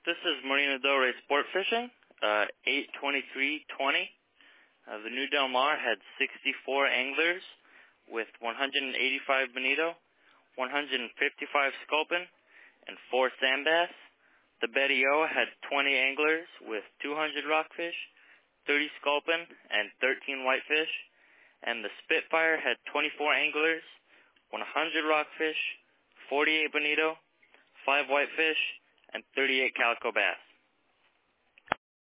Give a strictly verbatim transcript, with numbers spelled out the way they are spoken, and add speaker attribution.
Speaker 1: This is Marina Del Rey Sport Fishing, uh, eight twenty-three twenty. Uh, the New Del Mar had sixty-four anglers with one hundred eighty-five bonito, one hundred fifty-five sculpin, and four sand bass. The Betty O had twenty anglers with two hundred rockfish, thirty sculpin, and thirteen whitefish. And the Spitfire had twenty-four anglers, one hundred rockfish, forty-eight bonito, five whitefish, and thirty-eight calico bass.